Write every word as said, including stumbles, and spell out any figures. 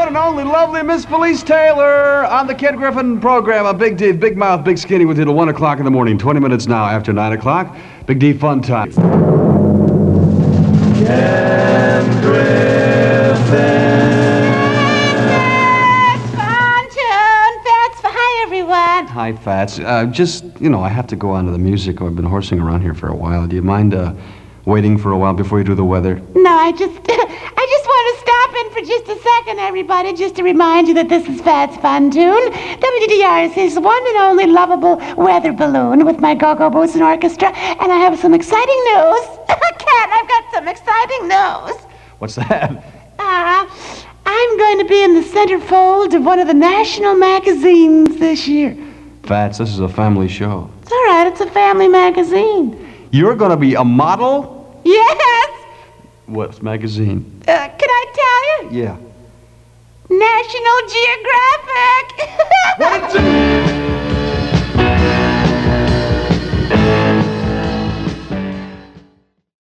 one and only lovely Miss Felice Taylor on the Ken Griffin program. A Big D, Big Mouth, Big Skinny with you till one o'clock in the morning. twenty minutes now after nine o'clock. Big D fun time. Ken Griffin. Hi, Fats. Uh, just, you know, I have to go on to the music. I've been horsing around here for a while. Do you mind uh, waiting for a while before you do the weather? No, I just, I just want to stop in for just a second, everybody, just to remind you that this is Fats Fun Tune. W D D R is his one and only lovable weather balloon with my Go-Go Boots and Orchestra, and I have some exciting news. Ken, I've got some exciting news. What's that? Uh, I'm going to be in the centerfold of one of the national magazines this year. Fats, this is a family show. It's all right, it's a family magazine. You're going to be a model? Yes. What magazine? Uh, can I tell you? Yeah. National Geographic. What?